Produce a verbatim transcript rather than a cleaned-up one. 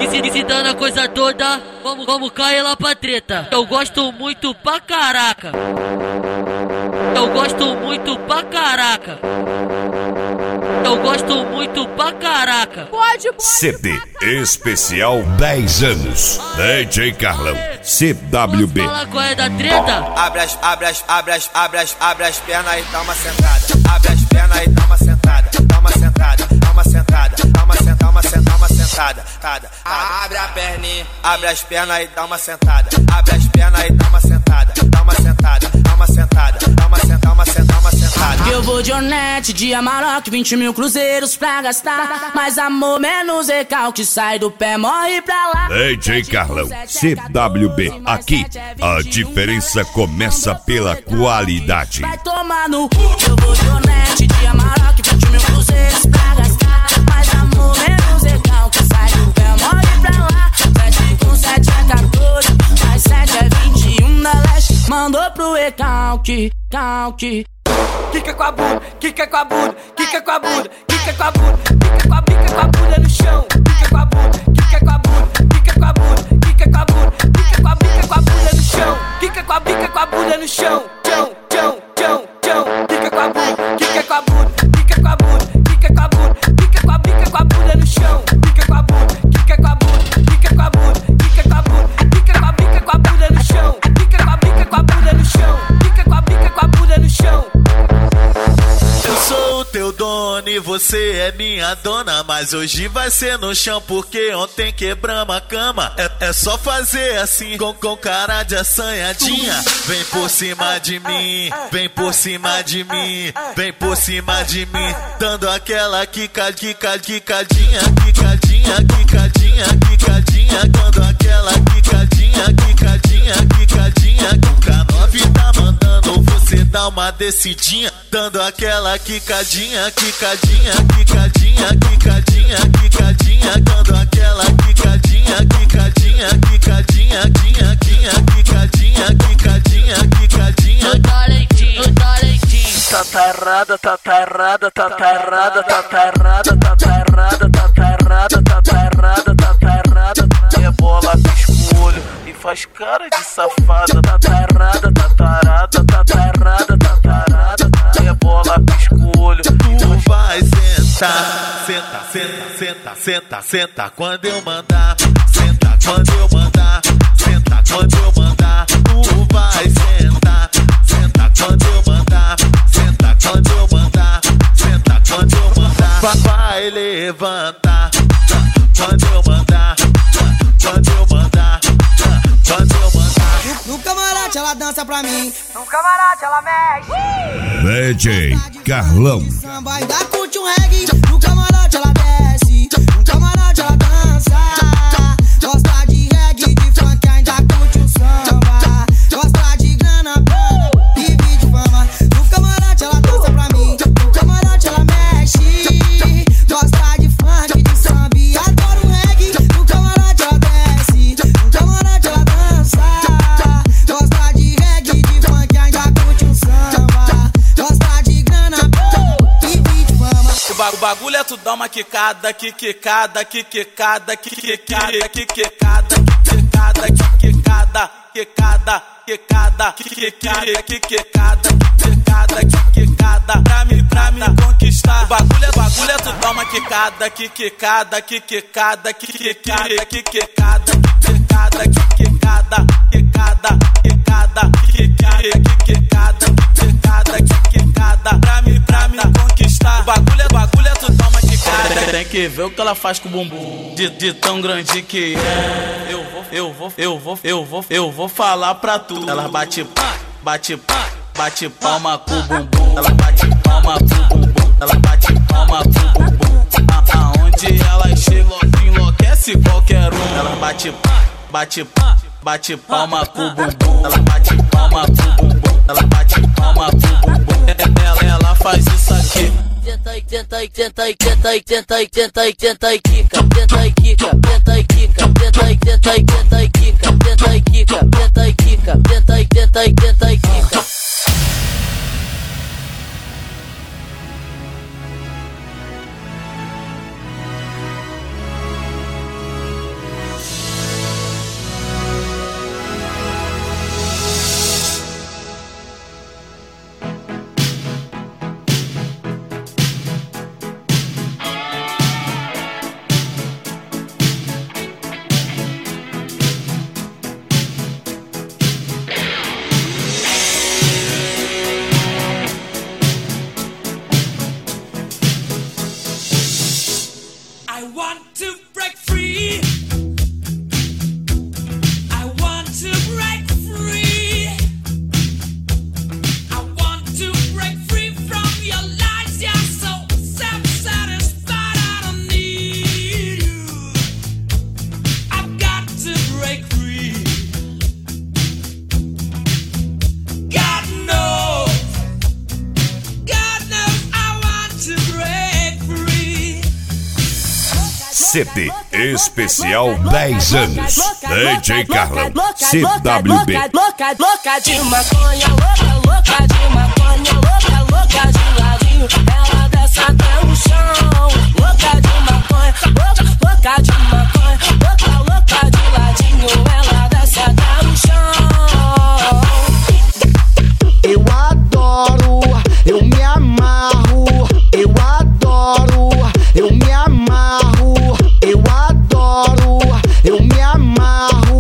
Visitando a coisa toda, vamos, vamos cair lá pra treta. Eu gosto muito pra caraca. Eu gosto muito pra caraca. Eu gosto muito pra caraca. Pode, pode. C D especial dez anos. D J Carlão. C W B. Fala qual é da treta? Abre as, abre as, abre as, abre as, abre as pernas e dá uma sentada. Abre as pernas e dá uma sentada. Dá uma sentada, dá uma sentada, dá uma sentada, uma sentada, uma sentada. Abre a perninha, abre as pernas e dá uma sentada. Abre as pernas e dá uma sentada. Dá uma sentada, dá uma sentada, dá uma sentada, uma sentada, uma sentada. Eu vou de Ornette, de Amarok, vinte mil cruzeiros pra gastar. Mais amor, menos recalque, sai do pé, morre pra lá. D J Carlão, C W B. Aqui, a diferença começa pela qualidade. Vai tomar no cu. Eu vou de Ornette, de Amarok, vinte mil cruzeiros pra gastar. Mais amor, menos recalque, sai do pé, morre pra lá. Sete com sete é quatorze, mais sete é vinte e um da leste. Mandou pro recalque, calque. Quica com a bunda, quica com a bunda, quica com a bunda, quica com a bunda, quica com a bica com a bunda no chão. Quica com a bunda, quica com a bunda, quica com a bunda, quica com a bunda, quica com a bica com a bunda no chão. Quica com a bica com a bunda no chão. Chão, chão, chão, chão. Quica com a bunda, quica com a bunda, quica com a bunda, quica com a bunda, quica com a bica com a bunda no chão. Quica com a bunda, quica com a bunda, quica com a bunda, quica com a bunda, quica com a bica com a bunda no chão. Quica com a bica com a bunda no chão. Quica com a bica com a bunda no chão. Eu sou o teu dono e você é minha dona, mas hoje vai ser no chão porque ontem quebramos a cama. É, é só fazer assim com, com cara de assanhadinha. Vem por cima de mim, vem por cima de mim, vem por cima de mim, dando aquela quica, quica, quicadinha, quicadinha, quicadinha, quicadinha, dando aquela quicadinha, quicadinha, quicadinha. O K nove tá mandando você dar uma descidinha, dando aquela quicadinha, quicadinha, quicadinha, quicadinha, quicadinha, dando aquela quicadinha, quicadinha, quicadinha, quicadinha, quicadinha, quicadinha, quicadinha. O talentinho, o talentinho. Tá tá errada, tá tá errada, tá tá errada, tá tá errada, tá tá errada, tá tá errada, tá tá errada, tá tá errada. Rebola, pisca o olho e faz cara de safada. Tá tá errada, tá tá errada, tá tá errada, tá tá errada. Rebola, pisca o olho. Tu vai sentar, senta, senta, senta, senta, senta quando eu mandar. Senta quando eu mandar, senta quando eu mandar. Tu vai sentar, senta quando eu mandar. Senta quando eu mandar, senta quando eu mandar. Vai levantar quando eu mandar, quando eu mandar, quando eu mandar. No camarote ela dança pra mim, No camarote ela mexe. D J Carlão. samba ainda curte um reggae. No camarote ela desce, no camarote ela dança. Gosta de reggae, de funk, ainda curte um samba. Gosta de grana, grana e vídeo fama. No camarote ela dança pra mim, no camarote ela mexe. Gosta de funk, de samba e adora um reggae. No camarote ela desce, no camarote ela dança. Gosta de reggae, de funk, ainda curte um samba. Gosta de grana, e vídeo fama. O bagulho é tu dar uma quicada, quicada, quicada, quicada, quicada, quicada, quicada, quicada, quicada, quicada, quicada, quicada, quicada, pra me, pra me conquistar. O bagulho é, bagulho é tu dar uma quicada, quicada, quicada, quicada, quicada, quicada, quicada, quicada, quicada, quicada, quicada, quicada, pra me, pra me conquistar. O bagulho é, bagulho é tu dar uma quicada. Tem que ver o que ela faz com o bumbum, de, de tão grande que é. Eu vou, eu vou, eu vou, eu vou, eu vou falar pra tu. Ela bate, bate, bate palma com o bumbum. Ela bate palma com o bumbum. Ela bate palma com o bumbum. Aonde ela chega, enlouquece qualquer um. Ela bate, bate, bate palma com o bumbum. Ela bate palma com o bumbum. Ela bate palma com o bumbum. Ela, ela faz isso aqui. Tenta e tenta e tenta e tenta e tenta e tenta e tenta e quica, tenta e quica, tenta e quica, tenta e tenta e tenta e quica, tenta e quica, tenta e quica, tenta e tenta e tenta e quica. C D especial dez anos. D J Carlão, C W B. Louca, louca de maconha, louca, louca de maconha, louca, louca de ladinho. Ela desce até o chão. Louca de maconha, louca, louca de maconha, louca, louca de ladinho. Ela desce até o chão. Eu adoro, eu me amarro. Eu adoro, eu me amarro. Eu adoro, eu me amarro.